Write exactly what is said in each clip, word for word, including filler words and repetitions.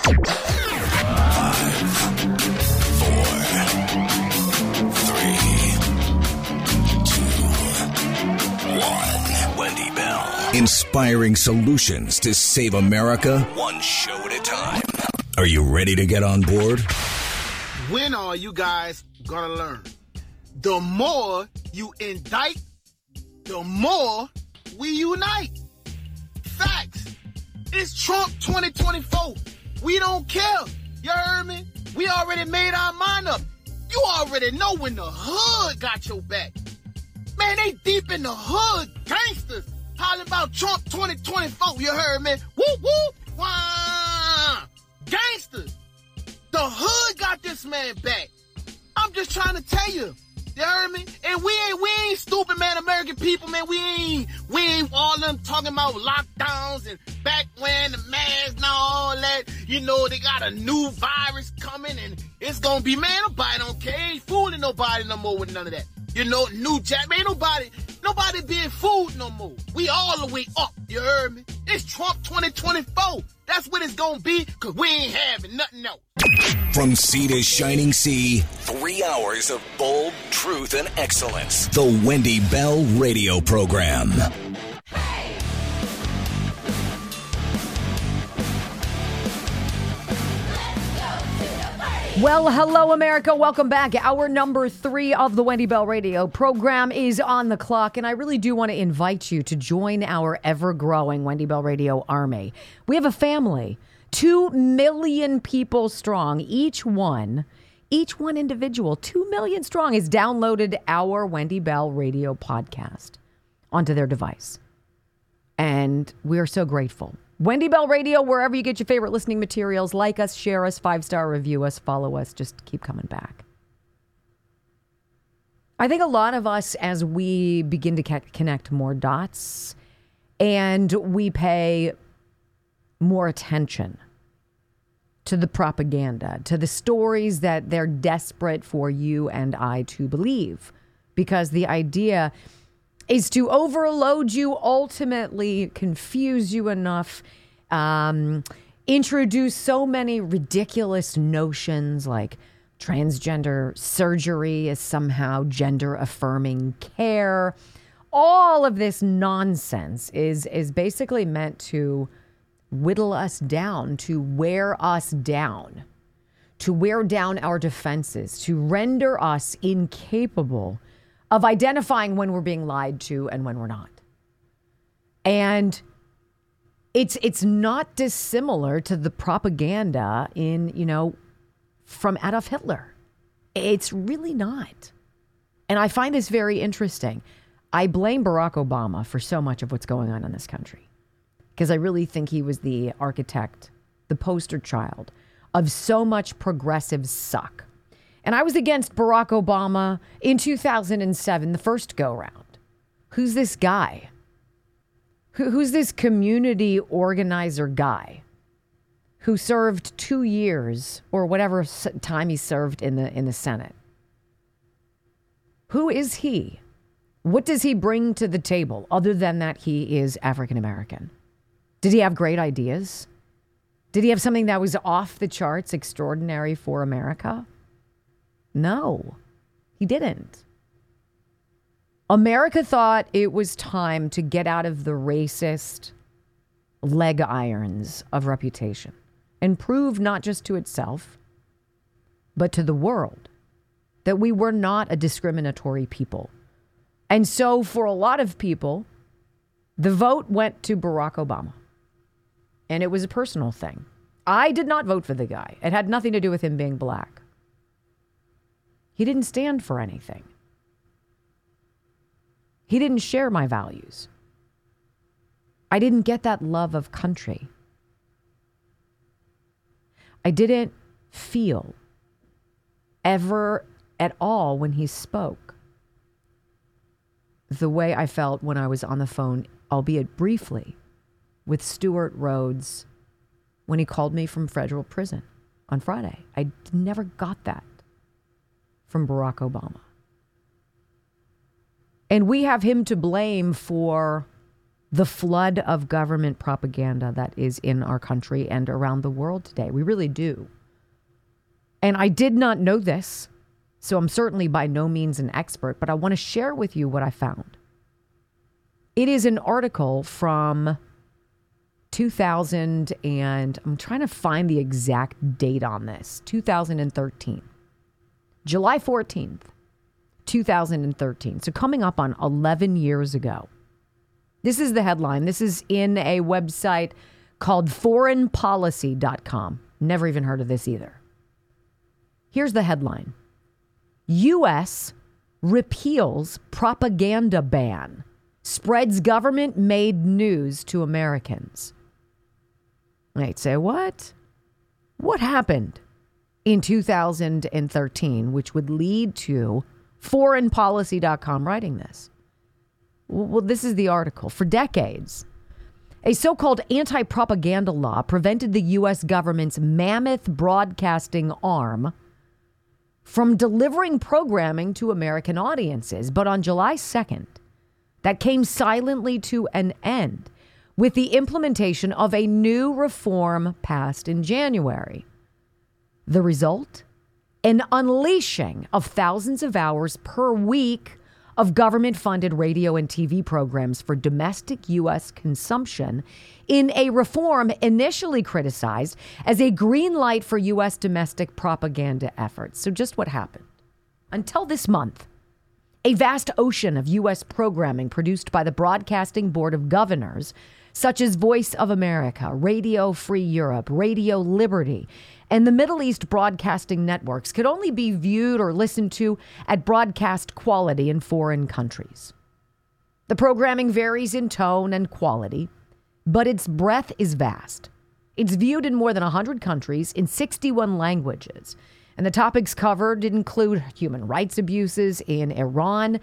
Wendy Bell. Inspiring solutions to save America, one show at a time. Are you ready to get on board? When are you guys gonna learn? The more you indict, the more we unite. Facts. It's Trump twenty twenty-four. We don't care. You heard me? We already made our mind up. You already know when the hood got your back. Man, they deep in the hood, gangsters, hollering about Trump twenty twenty-four. You heard me? Whoop, whoop, wah. Gangsters. The hood got this man back. I'm just trying to tell you. You heard me? And we ain't we ain't stupid, man, American people, man. We ain't we ain't all them talking about lockdowns and back when the masks and all that. You know, they got a new virus coming and it's gonna be, man, nobody don't care. Ain't fooling nobody no more with none of that. You know, new jack, man, nobody, nobody being fooled no more. We all the way up, you heard me? It's Trump twenty twenty-four. That's what it's gonna be, cause we ain't having nothing else. From sea to shining sea, three hours of bold truth and excellence. The Wendy Bell Radio Program. Well, hello, America. Welcome back. Hour number three of the Wendy Bell Radio program is on the clock, and I really do want to invite you to join our ever-growing Wendy Bell Radio army. We have a family, two million people strong. Each one, each one individual, two million strong, has downloaded our Wendy Bell Radio podcast onto their device, and we are so grateful. Wendy Bell Radio, wherever you get your favorite listening materials. Like us, share us, five-star review us, follow us. Just keep coming back. I think a lot of us, as we begin to connect more dots and we pay more attention to the propaganda, to the stories that they're desperate for you and I to believe, because the idea is to overload you, ultimately confuse you enough, um, introduce so many ridiculous notions like transgender surgery is somehow gender-affirming care. All of this nonsense is, is basically meant to whittle us down, to wear us down, to wear down our defenses, to render us incapable of identifying when we're being lied to and when we're not. And it's it's not dissimilar to the propaganda in, you know, from Adolf Hitler. It's really not. And I find this very interesting. I blame Barack Obama for so much of what's going on in this country, because I really think he was the architect, the poster child of so much progressive suck. And I was against Barack Obama in two thousand seven, the first go-round. Who's this guy? Who, who's this community organizer guy who served two years or whatever time he served in the in the Senate? Who is he? What does he bring to the table other than that he is African American? Did he have great ideas? Did he have something that was off the charts, extraordinary for America? No, he didn't. America thought it was time to get out of the racist leg irons of reputation and prove not just to itself, but to the world that we were not a discriminatory people. And so for a lot of people, the vote went to Barack Obama. And it was a personal thing. I did not vote for the guy. It had nothing to do with him being black. He didn't stand for anything. He didn't share my values. I didn't get that love of country. I didn't feel ever at all when he spoke the way I felt when I was on the phone, albeit briefly, with Stuart Rhodes when he called me from federal prison on Friday. I never got that from Barack Obama. And we have him to blame for the flood of government propaganda that is in our country and around the world today. We really do. And I did not know this, so I'm certainly by no means an expert, but I want to share with you what I found. It is an article from two thousand, and I'm trying to find the exact date on this, two thousand thirteen. July fourteenth, two thousand thirteen. So coming up on eleven years ago. This is the headline. This is in a website called foreign policy dot com. Never even heard of this either. Here's the headline. U S repeals propaganda ban. Spreads government-made news to Americans. Wait, say what? What happened in two thousand thirteen, which would lead to foreign policy dot com writing this? Well, this is the article. For decades, a so-called anti-propaganda law prevented the U S government's mammoth broadcasting arm from delivering programming to American audiences. But on July second, that came silently to an end with the implementation of a new reform passed in January. The result? An unleashing of thousands of hours per week of government-funded radio and T V programs for domestic U S consumption in a reform initially criticized as a green light for U S domestic propaganda efforts. So just what happened? Until this month, a vast ocean of U S programming produced by the Broadcasting Board of Governors, such as Voice of America, Radio Free Europe, Radio Liberty, and the Middle East broadcasting networks, could only be viewed or listened to at broadcast quality in foreign countries. The programming varies in tone and quality, but its breadth is vast. It's viewed in more than one hundred countries in sixty-one languages. And the topics covered include human rights abuses in Iran,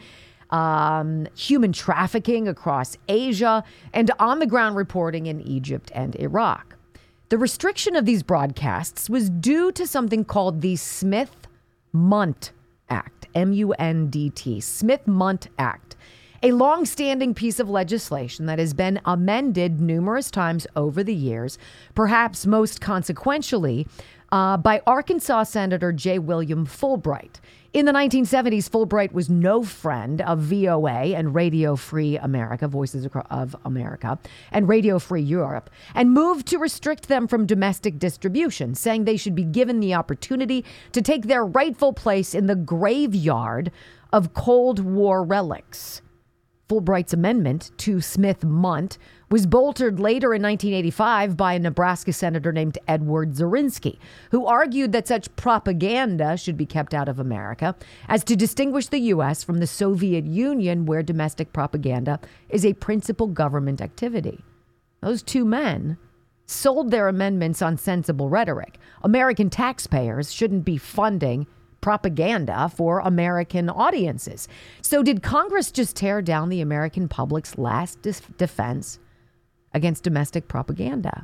um, human trafficking across Asia, and on-the-ground reporting in Egypt and Iraq. The restriction of these broadcasts was due to something called the Smith-Mundt Act, M U N D T, Smith-Mundt Act, a long-standing piece of legislation that has been amended numerous times over the years, perhaps most consequentially uh, by Arkansas Senator J. William Fulbright. In the nineteen seventies, Fulbright was no friend of V O A and Radio Free America, Voices of America, and Radio Free Europe, and moved to restrict them from domestic distribution, saying they should be given the opportunity to take their rightful place in the graveyard of Cold War relics. Fulbright's amendment to Smith-Mundt was bolstered later in nineteen eighty-five by a Nebraska senator named Edward Zirinsky, who argued that such propaganda should be kept out of America as to distinguish the U S from the Soviet Union, where domestic propaganda is a principal government activity. Those two men sold their amendments on sensible rhetoric. American taxpayers shouldn't be funding propaganda for American audiences. So did Congress just tear down the American public's last dis- defense against domestic propaganda?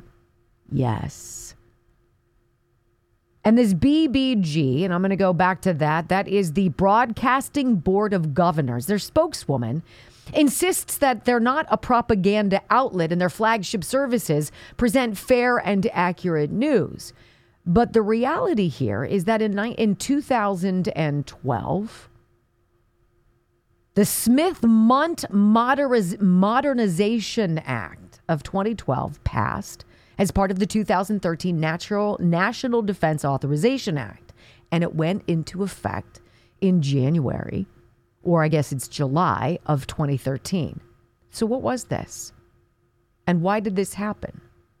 Yes. And this B B G, and I'm going to go back to that, that is the Broadcasting Board of Governors. Their spokeswoman insists that they're not a propaganda outlet and their flagship services present fair and accurate news. But the reality here is that in, in two thousand twelve, the Smith-Mundt Moderniz- Modernization Act of twenty twelve passed as part of the two thousand thirteen Natural, National Defense Authorization Act. And it went into effect in January, or I guess it's July of twenty thirteen. So what was this? And why did this happen?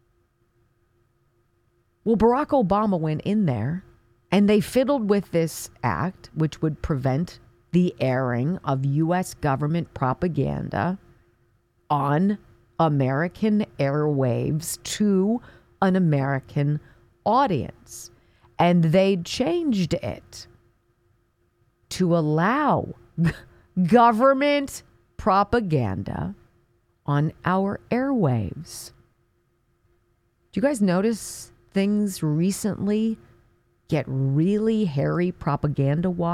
Well, Barack Obama went in there and they fiddled with this act, which would prevent the airing of U S government propaganda on American airwaves to an American audience. And they changed it to allow g- government propaganda on our airwaves. Do you guys notice things recently get really hairy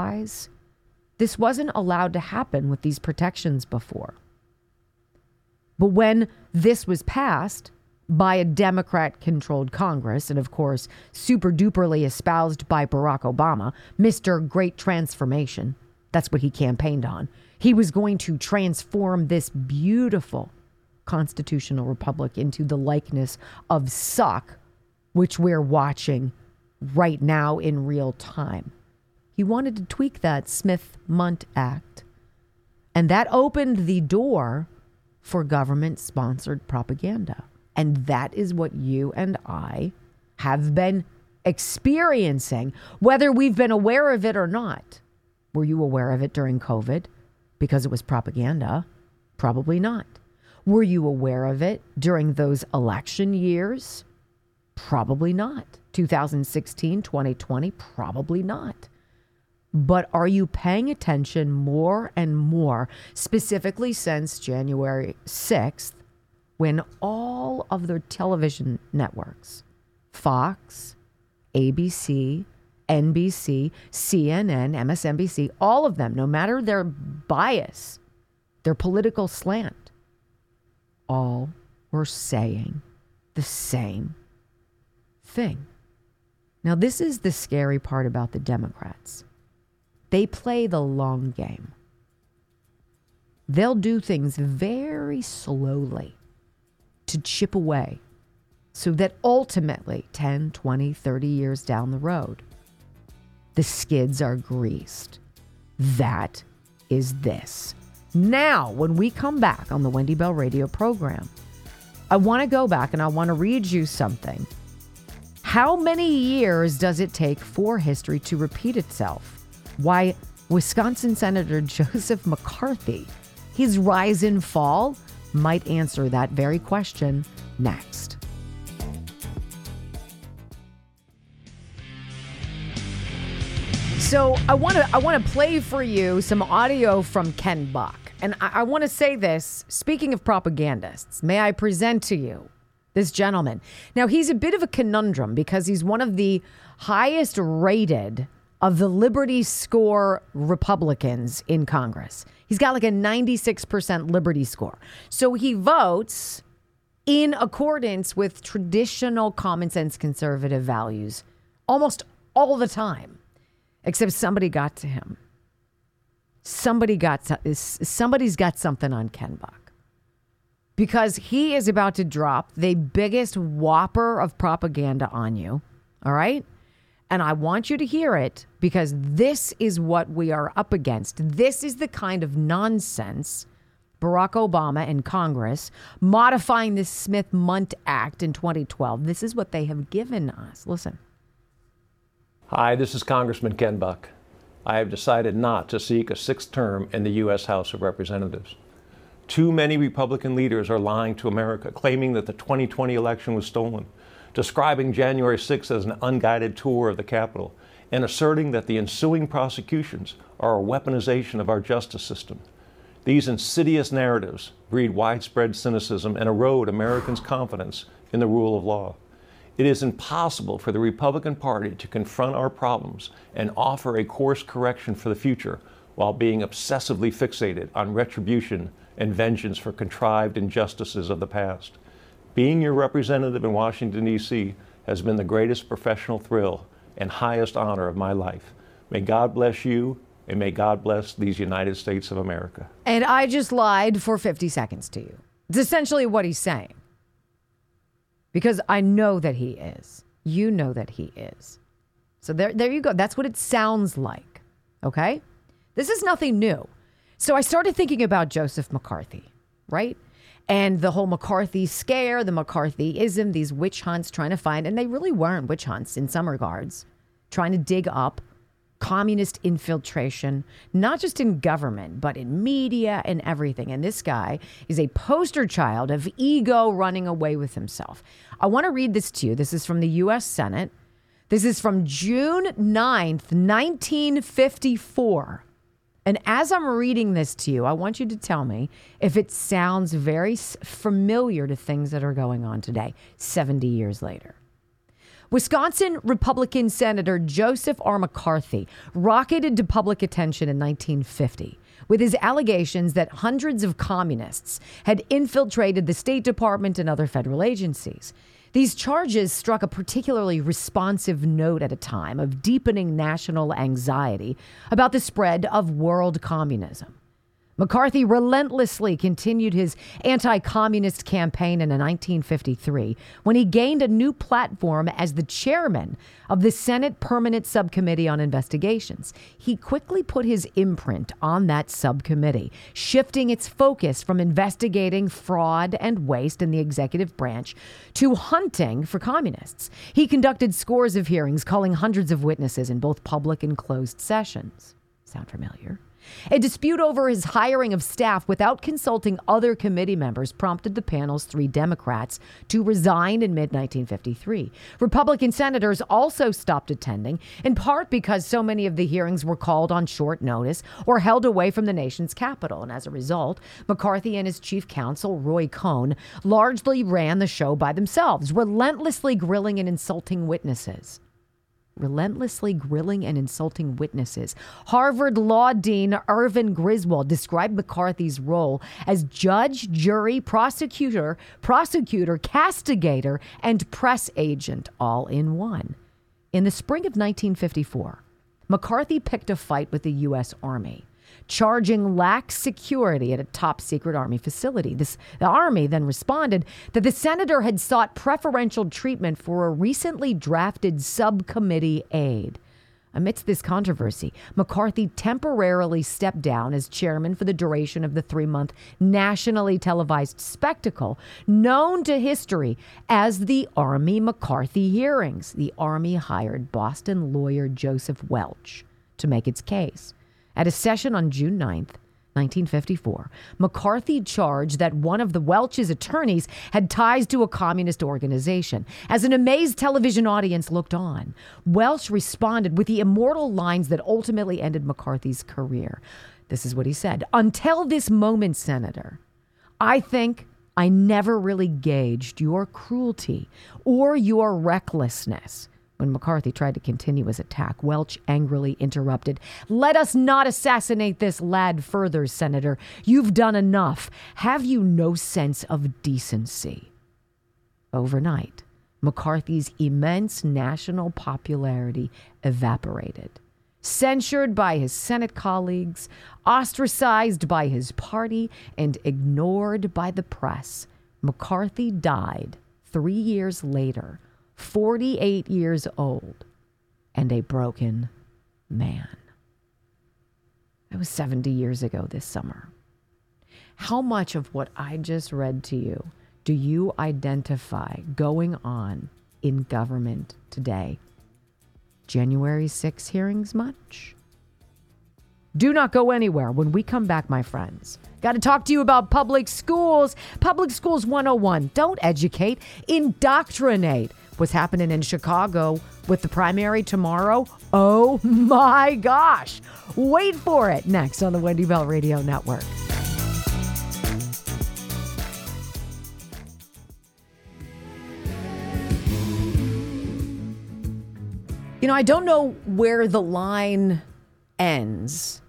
propaganda-wise? This wasn't allowed to happen with these protections before. But when this was passed by a Democrat-controlled Congress, and of course, super duperly espoused by Barack Obama, Mister Great Transformation, that's what he campaigned on. He was going to transform this beautiful constitutional republic into the likeness of suck, which we're watching right now in real time. He wanted to tweak that Smith-Mundt Act, and that opened the door for government-sponsored propaganda. And that is what you and I have been experiencing, whether we've been aware of it or not. Were you aware of it during COVID because it was propaganda? Probably not. Were you aware of it during those election years? Probably not. two thousand sixteen, twenty twenty, probably not. But are you paying attention more and more, specifically since January sixth, when all of their television networks, Fox, A B C, N B C, C N N, M S N B C, all of them, no matter their bias, their political slant, all were saying the same thing. Now, this is the scary part about the Democrats. They play the long game. They'll do things very slowly to chip away so that ultimately ten, twenty, thirty years down the road, the skids are greased. That is this. Now, when we come back on the Wendy Bell radio program, I want to go back and I want to read you something. How many years does it take for history to repeat itself? Why Wisconsin Senator Joseph McCarthy, his rise and fall, might answer that very question next. So I want to I want to play for you some audio from Ken Buck. And I, I want to say this, speaking of propagandists, may I present to you this gentleman. Now, he's a bit of a conundrum because he's one of the highest rated of the Liberty Score Republicans in Congress. He's got like a ninety-six percent Liberty Score. So he votes in accordance with traditional common sense conservative values almost all the time. Except somebody got to him. Somebody got somebody's got something on Ken Buck. Because he is about to drop the biggest whopper of propaganda on you. All right? And I want you to hear it because this is what we are up against. This is the kind of nonsense Barack Obama and Congress modifying the Smith-Mundt Act in twenty twelve. This is what they have given us. Listen. Hi, this is Congressman Ken Buck. I have decided not to seek a sixth term in the U S House of Representatives. Too many Republican leaders are lying to America, claiming that the twenty twenty election was stolen, describing January sixth as an unguided tour of the Capitol, and asserting that the ensuing prosecutions are a weaponization of our justice system. These insidious narratives breed widespread cynicism and erode Americans' confidence in the rule of law. It is impossible for the Republican Party to confront our problems and offer a course correction for the future while being obsessively fixated on retribution and vengeance for contrived injustices of the past. Being your representative in Washington, D C has been the greatest professional thrill and highest honor of my life. May God bless you, and may God bless these United States of America. And I just lied for fifty seconds to you. It's essentially what he's saying. Because I know that he is. You know that he is. So there, there you go. That's what it sounds like. Okay? This is nothing new. So I started thinking about Joseph McCarthy, right? And the whole McCarthy scare, the McCarthyism, these witch hunts trying to find, and they really weren't witch hunts in some regards, trying to dig up communist infiltration, not just in government, but in media and everything. And this guy is a poster child of ego running away with himself. I want to read this to you. This is from the U S Senate. This is from June ninth, nineteen fifty-four. And as I'm reading this to you, I want you to tell me if it sounds very familiar to things that are going on today, seventy years later. Wisconsin Republican Senator Joseph R. McCarthy rocketed to public attention in nineteen fifty with his allegations that hundreds of communists had infiltrated the State Department and other federal agencies. These charges struck a particularly responsive note at a time of deepening national anxiety about the spread of world communism. McCarthy relentlessly continued his anti-communist campaign in nineteen fifty-three when he gained a new platform as the chairman of the Senate Permanent Subcommittee on Investigations. He quickly put his imprint on that subcommittee, shifting its focus from investigating fraud and waste in the executive branch to hunting for communists. He conducted scores of hearings, calling hundreds of witnesses in both public and closed sessions. Sound familiar? A dispute over his hiring of staff without consulting other committee members prompted the panel's three Democrats to resign in mid nineteen fifty-three. Republican senators also stopped attending, in part because so many of the hearings were called on short notice or held away from the nation's capital. And as a result, McCarthy and his chief counsel, Roy Cohn, largely ran the show by themselves, relentlessly grilling and insulting witnesses. relentlessly grilling and insulting witnesses. Harvard law dean Irvin Griswold described McCarthy's role as judge, jury, prosecutor, prosecutor, castigator, and press agent all in one. In the spring of nineteen fifty-four, McCarthy picked a fight with the U S Army, charging lax security at a top-secret Army facility. This, the Army then responded that the senator had sought preferential treatment for a recently drafted subcommittee aide. Amidst this controversy, McCarthy temporarily stepped down as chairman for the duration of the three-month nationally televised spectacle known to history as the Army McCarthy hearings. The Army hired Boston lawyer Joseph Welch to make its case. At a session on June ninth, nineteen fifty-four, McCarthy charged that one of the Welch's attorneys had ties to a communist organization. As an amazed television audience looked on, Welch responded with the immortal lines that ultimately ended McCarthy's career. This is what he said. "Until this moment, Senator, I think I never really gauged your cruelty or your recklessness." When McCarthy tried to continue his attack, Welch angrily interrupted. "Let us not assassinate this lad further, Senator. You've done enough. Have you no sense of decency?" Overnight, McCarthy's immense national popularity evaporated. Censured by his Senate colleagues, ostracized by his party, and ignored by the press, McCarthy died three years later, forty-eight years old, and a broken man. It was seventy years ago this summer. How much of what I just read to you do you identify going on in government today? January sixth hearings much? Do not go anywhere. When we come back, my friends, got to talk to you about public schools. Public Schools one oh one. Don't educate, indoctrinate. What's happening in Chicago with the primary tomorrow? Oh my gosh. Wait for it. Next on the Wendy Bell Radio Network. You know, I don't know where the line ends,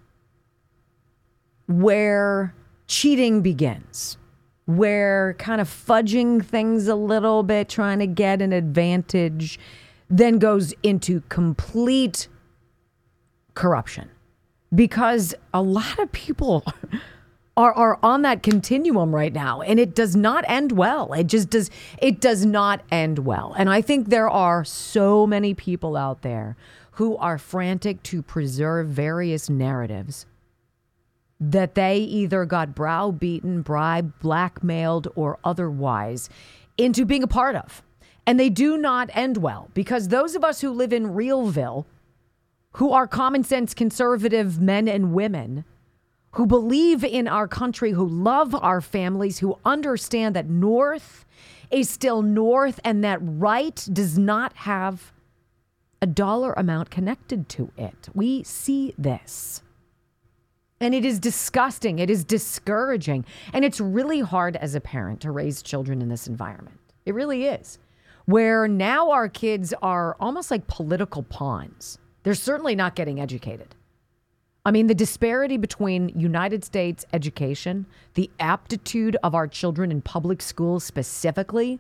where cheating begins, where kind of fudging things a little bit, trying to get an advantage, then goes into complete corruption. Because a lot of people are, are on that continuum right now, and it does not end well. It just does. It does not end well. And I think there are so many people out there who are frantic to preserve various narratives that they either got browbeaten, bribed, blackmailed, or otherwise into being a part of. And they do not end well, because those of us who live in Realville, who are common sense conservative men and women, who believe in our country, who love our families, who understand that North is still North and that right does not have a dollar amount connected to it. We see this. And it is disgusting. It is discouraging. And it's really hard as a parent to raise children in this environment. It really is. Where now our kids are almost like political pawns. They're certainly not getting educated. I mean, the disparity between United States education, the aptitude of our children in public schools specifically,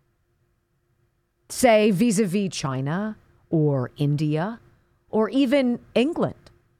say vis-a-vis China or India or even England.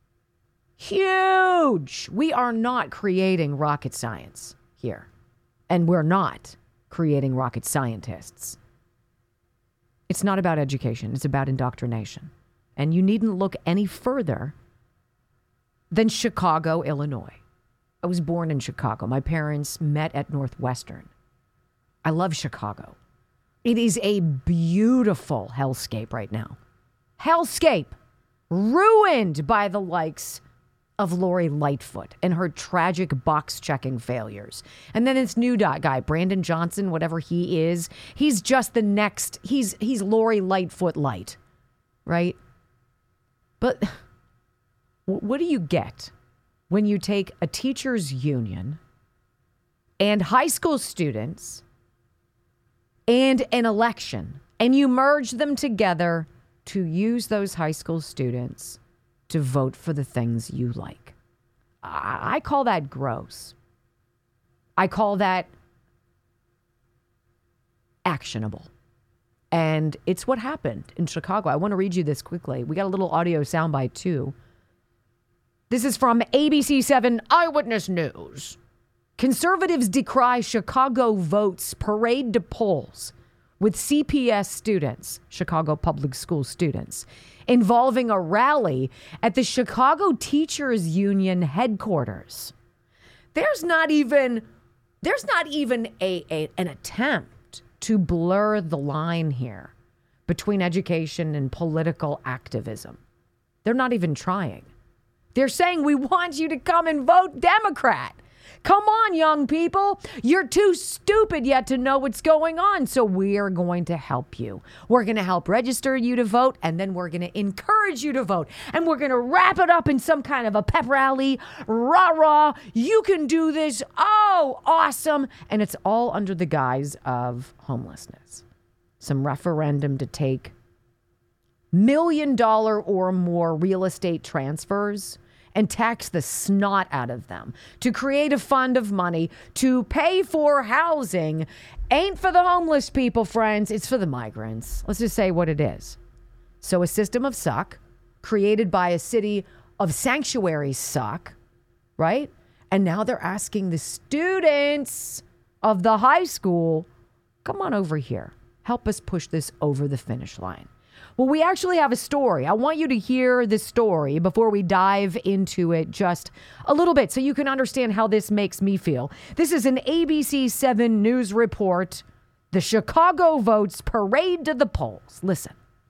Huge. We are not creating rocket science here. And we're not creating rocket scientists. It's not about education. It's about indoctrination. And you needn't look any further than Chicago, Illinois. I was born in Chicago. My parents met at Northwestern. I love Chicago. It is a beautiful hellscape right now. Hellscape. Ruined by the likes of Lori Lightfoot and her tragic box-checking failures. And then this new guy, Brandon Johnson, whatever he is, he's just the next, he's he's Lori Lightfoot light, right? But what do you get when you take a teachers' union and high school students and an election and you merge them together to use those high school students to vote for the things you like? I, I call that gross. I call that actionable. And it's what happened in Chicago. I want to read you this quickly. We got a little audio soundbite too. This is from A B C seven Eyewitness News. Conservatives decry Chicago votes parade to polls with C P S students, Chicago Public School students, involving a rally at the Chicago Teachers Union headquarters. There's not even there's not even a, a an attempt to blur the line here between education and political activism. They're not even trying. They're saying, we want you to come and vote Democrat. Come on, young people. You're too stupid yet to know what's going on. So we are going to help you. We're going to help register you to vote, and then we're going to encourage you to vote. And we're going to wrap it up in some kind of a pep rally. Rah, rah. You can do this. Oh, awesome. And it's all under the guise of homelessness. Some referendum to take million dollar or more real estate transfers and tax the snot out of them, to create a fund of money to pay for housing. Ain't for the homeless people, friends. It's for the migrants. Let's just say what it is. So a system of suck created by a city of sanctuary suck, right? And now they're asking the students of the high school, come on over here. Help us push this over the finish line. Well, we actually have a story. I want you to hear this story before we dive into it just a little bit so you can understand how this makes me feel. This is an A B C seven News report. The Chicago votes parade to the polls. Listen.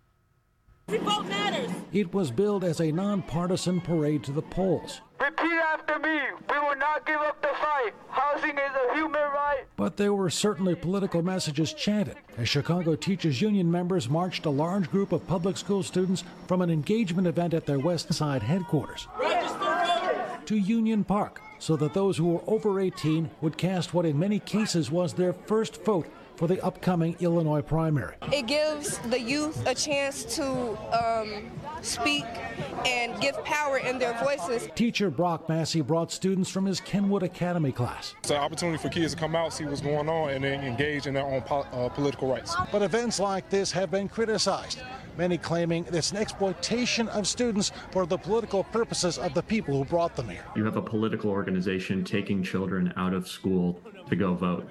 Every vote matters. It was billed as a nonpartisan parade to the polls. Repeat after me. We will not give up the fight. Housing is a human right. But there were certainly political messages chanted as Chicago Teachers Union members marched a large group of public school students from an engagement event at their West Side headquarters Register voters to Union Park so that those who were over eighteen would cast what in many cases was their first vote for the upcoming Illinois primary. It gives the youth a chance to um, speak and give power in their voices. Teacher Brock Massey brought students from his Kenwood Academy class. It's an opportunity for kids to come out, see what's going on, and then engage in their own po- uh, political rights. But events like this have been criticized, many claiming it's an exploitation of students for the political purposes of the people who brought them here. You have a political organization taking children out of school to go vote.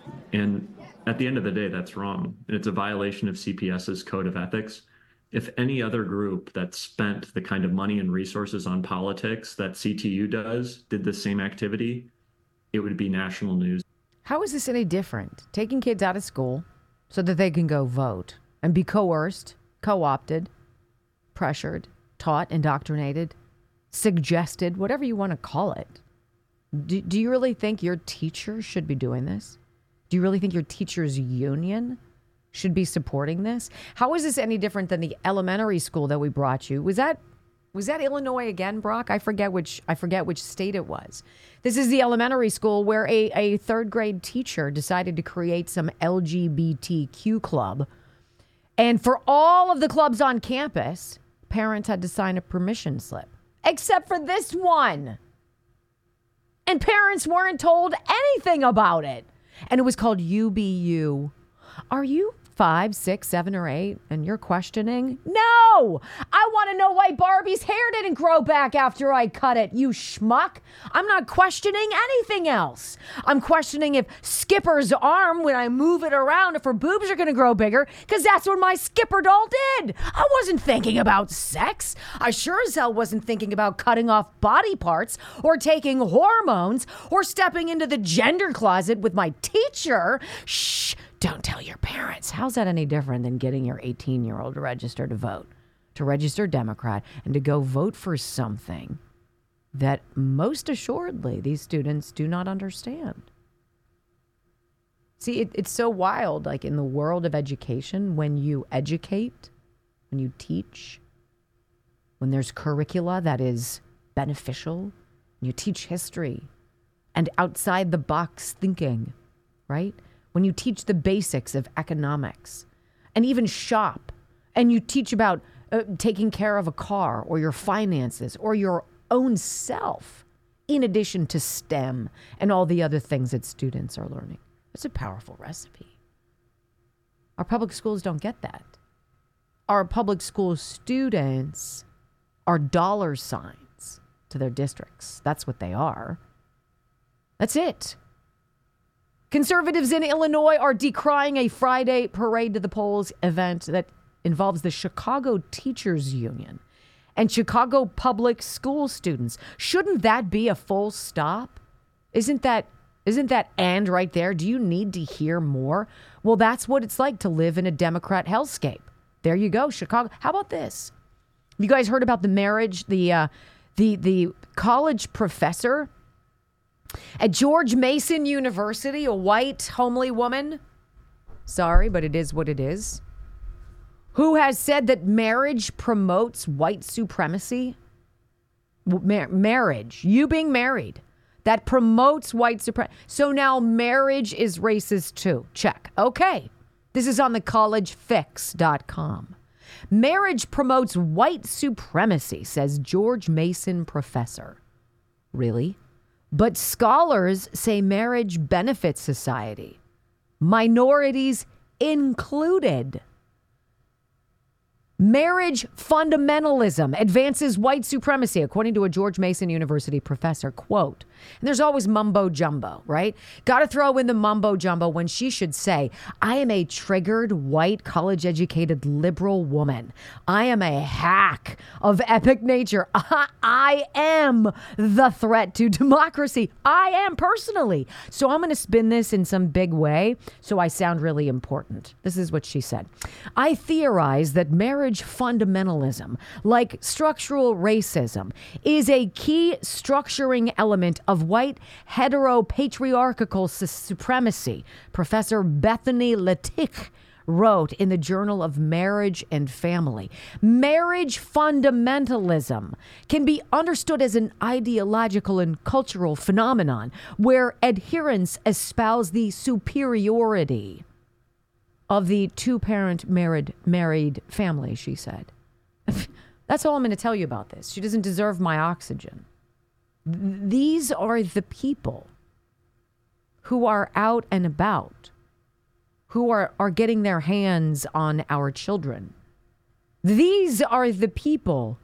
And at the end of the day, that's wrong. And it's a violation of C P S's code of ethics. If any other group that spent the kind of money and resources on politics that C T U does did the same activity, it would be national news. How is this any different? Taking kids out of school so that they can go vote and be coerced, co-opted, pressured, taught, indoctrinated, suggested, whatever you want to call it. Do, do you really think your teacher should be doing this? Do you really think your teachers' union should be supporting this? How is this any different than the elementary school that we brought you? Was that was that Illinois again, Brock? I forget which I forget which state it was. This is the elementary school where a, a third grade teacher decided to create some L G B T Q club. And for all of the clubs on campus, parents had to sign a permission slip. except for this one. And parents weren't told anything about it. And it was called U B U. Are you five, six, seven, or eight, and you're questioning? No! I want to know why Barbie's hair didn't grow back after I cut it, you schmuck. I'm not questioning anything else. I'm questioning if Skipper's arm, when I move it around, if her boobs are going to grow bigger, because that's what my Skipper doll did. I wasn't thinking about sex. I sure as hell wasn't thinking about cutting off body parts or taking hormones or stepping into the gender closet with my teacher. Shh. Don't tell your parents. How's that any different than getting your eighteen-year-old to register to vote, to register Democrat, and to go vote for something that most assuredly these students do not understand? See, it, it's so wild, like in the world of education, when you educate, when you teach, when there's curricula that is beneficial, when you teach history and outside the box thinking, right? When you teach the basics of economics and even shop, and you teach about uh, taking care of a car or your finances or your own self, in addition to STEM and all the other things that students are learning. It's a powerful recipe. Our public schools don't get that. Our public school students are dollar signs to their districts. That's what they are. That's it. Conservatives in Illinois are decrying a Friday parade to the polls event that involves the Chicago Teachers Union and Chicago public school students. Shouldn't that be a full stop? Isn't that isn't that and right there? Do you need to hear more? Well, that's what it's like to live in a Democrat hellscape. There you go, Chicago. How about this? You guys heard about the marriage, the uh, the the college professor at George Mason University, a white, homely woman, sorry, but it is what it is, who has said that marriage promotes white supremacy. Mar- marriage, you being married, that promotes white supremacy. So now marriage is racist too. Check. Okay. This is on the college fix dot com. Marriage promotes white supremacy, says George Mason professor. Really? But scholars say marriage benefits society, minorities included. Marriage fundamentalism advances white supremacy, according to a George Mason University professor. Quote, and there's always mumbo jumbo, right? Got to throw in the mumbo jumbo when she should say, I am a triggered, white, college-educated liberal woman. I am a hack of epic nature. I am the threat to democracy. I am personally. So I'm going to spin this in some big way so I sound really important. This is what she said. I theorize that marriage fundamentalism, like structural racism, is a key structuring element of white heteropatriarchal su- supremacy, Professor Bethany Letick wrote in the Journal of Marriage and Family. Marriage fundamentalism can be understood as an ideological and cultural phenomenon where adherents espouse the superiority of the two-parent married married family, she said. That's all I'm going to tell you about this. She doesn't deserve my oxygen. These are the people who are out and about, who are, are getting their hands on our children. These are the people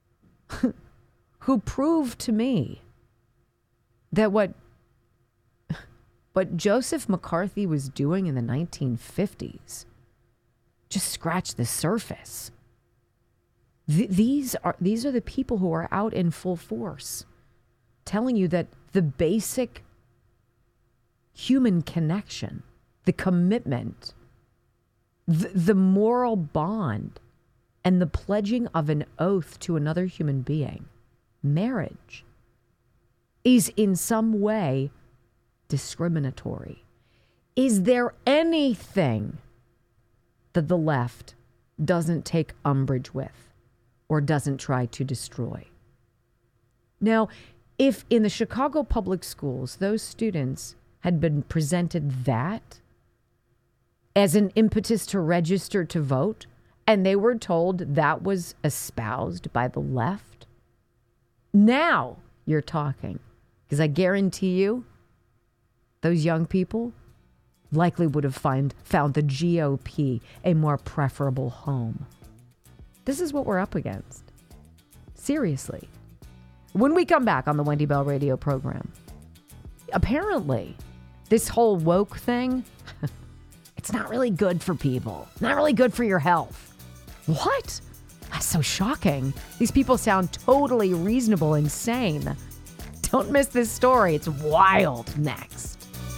who prove to me that what What Joseph McCarthy was doing in the nineteen fifties just scratched the surface. Th- these are these are the people who are out in full force, telling you that the basic human connection, the commitment, the, the moral bond, and the pledging of an oath to another human being, marriage, is in some way discriminatory. Is there anything that the left doesn't take umbrage with or doesn't try to destroy? Now, if in the Chicago public schools, those students had been presented that as an impetus to register to vote, and they were told that was espoused by the left, Now you're talking. Because I guarantee you, those young people likely would have find, found the G O P a more preferable home. This is what we're up against. Seriously. When we come back on the Wendy Bell radio program, apparently this whole woke thing, it's not really good for people. Not really good for your health. What? That's so shocking. These people sound totally reasonable and sane. Don't miss this story. It's wild. Next.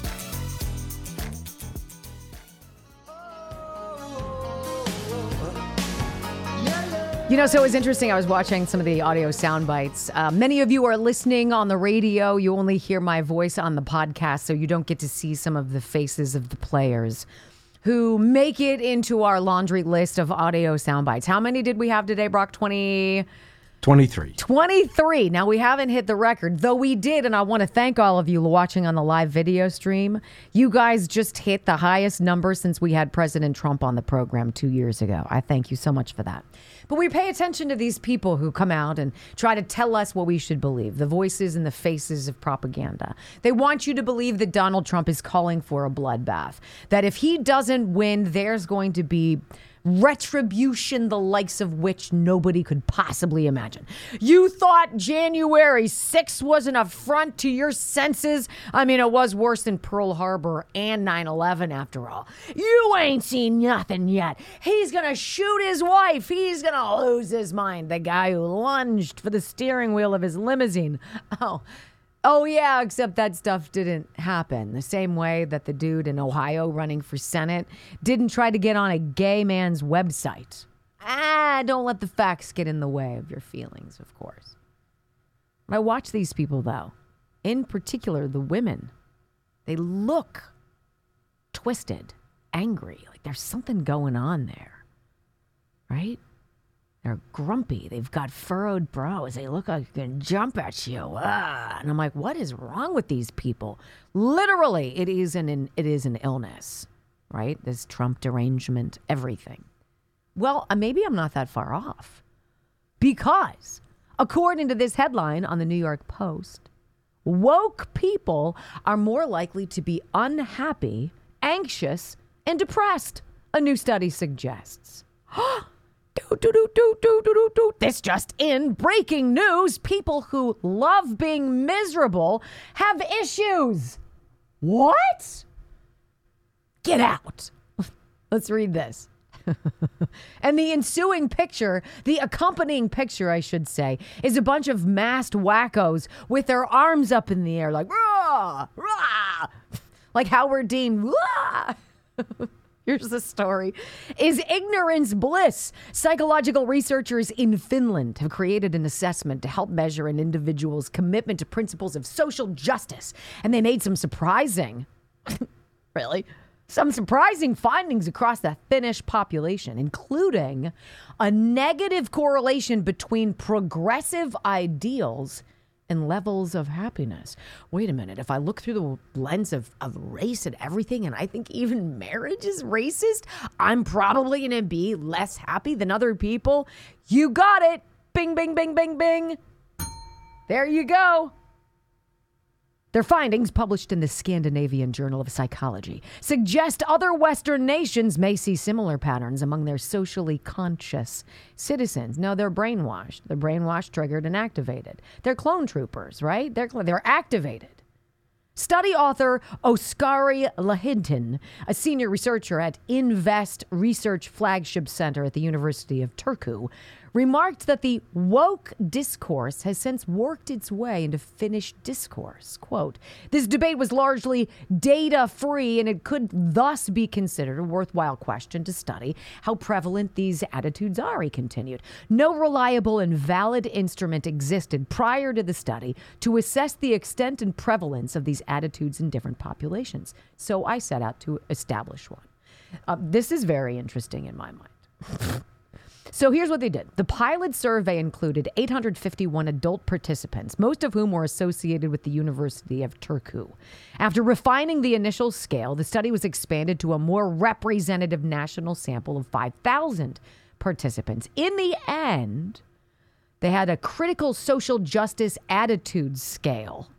You know, so it was interesting. I was watching some of the audio sound bites. Uh, many of you are listening on the radio. You only hear my voice on the podcast, so you don't get to see some of the faces of the players who make it into our laundry list of audio sound bites. How many did we have today, Brock? twenty twenty-three. twenty-three. Now, we haven't hit the record, though we did, and I want to thank all of you watching on the live video stream. You guys just hit the highest number since we had President Trump on the program two years ago. I thank you so much for that. But we pay attention to these people who come out and try to tell us what we should believe, the voices and the faces of propaganda. They want you to believe that Donald Trump is calling for a bloodbath, that if he doesn't win, there's going to be retribution, the likes of which nobody could possibly imagine. You thought January sixth was an affront to your senses? I mean, it was worse than Pearl Harbor and nine eleven after all. You ain't seen nothing yet. He's gonna shoot his wife. He's gonna lose his mind. The guy who lunged for the steering wheel of his limousine. Oh, Oh, yeah, except that stuff didn't happen. The same way that the dude in Ohio running for Senate didn't try to get on a gay man's website. Ah, don't let the facts get in the way of your feelings, of course. I watch these people, though, in particular the women. They look twisted, angry, like there's something going on there, right? They're grumpy. They've got furrowed brows. They look like they can jump at you. Ah. And I'm like, what is wrong with these people? Literally, it is an it is an illness, right? This Trump derangement, everything. Well, uh, maybe I'm not that far off. Because, according to this headline on the New York Post, woke people are more likely to be unhappy, anxious, and depressed, a new study suggests. Do, do, do, do, do, do, do, do. This just in. Breaking news. People who love being miserable have issues. What? Get out. Let's read this. And the ensuing picture, the accompanying picture, I should say, is a bunch of masked wackos with their arms up in the air like, rah, rah, like Howard Dean. Rah. Here's the story. Is ignorance bliss? Psychological researchers in Finland have created an assessment to help measure an individual's commitment to principles of social justice. And they made some surprising, really, some surprising findings across the Finnish population, including a negative correlation between progressive ideals and levels of happiness. Wait a minute. If I look through the lens of, of race and everything, and I think even marriage is racist, I'm probably going to be less happy than other people. You got it. Bing, bing, bing, bing, bing. There you go. Their findings, published in the Scandinavian Journal of Psychology, suggest other Western nations may see similar patterns among their socially conscious citizens. No, they're brainwashed. They're brainwashed, triggered, and activated. They're clone troopers, right? They're they're activated. Study author Oskari Lahinton, a senior researcher at Invest Research Flagship Center at the University of Turku, remarked that the woke discourse has since worked its way into Finnish discourse. Quote, this debate was largely data-free, and it could thus be considered a worthwhile question to study how prevalent these attitudes are, he continued. No reliable and valid instrument existed prior to the study to assess the extent and prevalence of these attitudes in different populations. So I set out to establish one. Uh, this is very interesting in my mind. So here's what they did. The pilot survey included eight hundred fifty-one adult participants, most of whom were associated with the University of Turku. After refining the initial scale, the study was expanded to a more representative national sample of five thousand participants. In the end, They had a critical social justice attitude scale.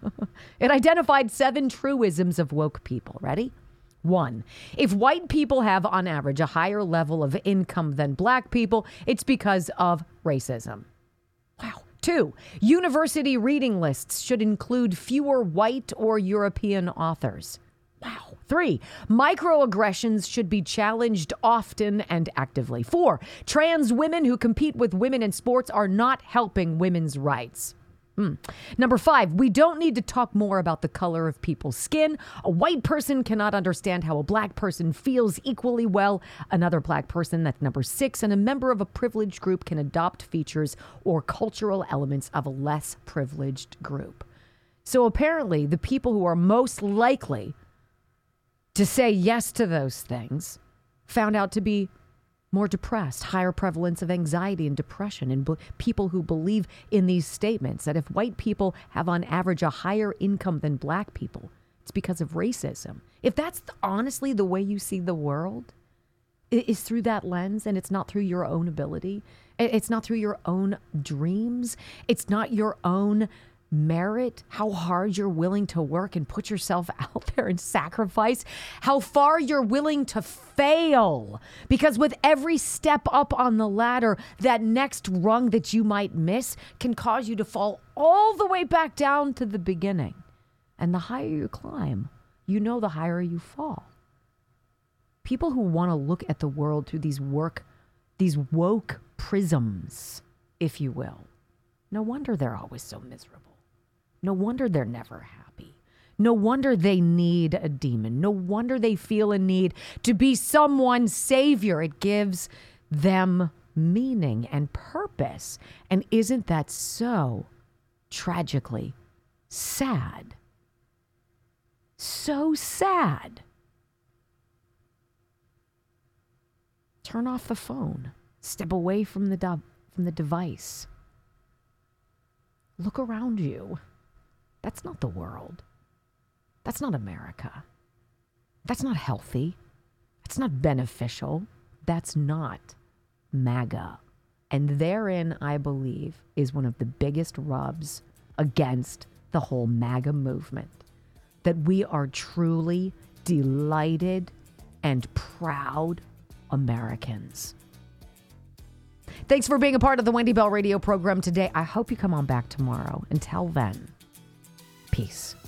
It identified seven truisms of woke people. Ready? One, if white people have, on average, a higher level of income than black people, it's because of racism. Wow. Two, university reading lists should include fewer white or European authors. Wow. Three, microaggressions should be challenged often and actively. Four, trans women who compete with women in sports are not helping women's rights. Hmm. Number five, we don't need to talk more about the color of people's skin. A white person cannot understand how a black person feels equally well another black person. That's number six. And a member of a privileged group can adopt features or cultural elements of a less privileged group. So apparently, the people who are most likely to say yes to those things found out to be more depressed, higher prevalence of anxiety and depression, and be- people who believe in these statements that if white people have on average a higher income than black people, it's because of racism. If that's the, honestly the way you see the world, it is through that lens, and it's not through your own ability. It's not through your own dreams. It's not your own merit, how hard you're willing to work and put yourself out there and sacrifice, how far you're willing to fail. Because with every step up on the ladder, that next rung that you might miss can cause you to fall all the way back down to the beginning. And the higher you climb, you know the higher you fall. People who want to look at the world through these work, these woke prisms, if you will, no wonder they're always so miserable. No wonder they're never happy. No wonder they need a demon. No wonder they feel a need to be someone's savior. It gives them meaning and purpose. And isn't that so tragically sad? So sad. Turn off the phone. Step away from the do- from the device. Look around you. That's not the world. That's not America. That's not healthy. That's not beneficial. That's not MAGA. And therein, I believe, is one of the biggest rubs against the whole MAGA movement. That we are truly delighted and proud Americans. Thanks for being a part of the Wendy Bell radio program today. I hope you come on back tomorrow. Until then, peace.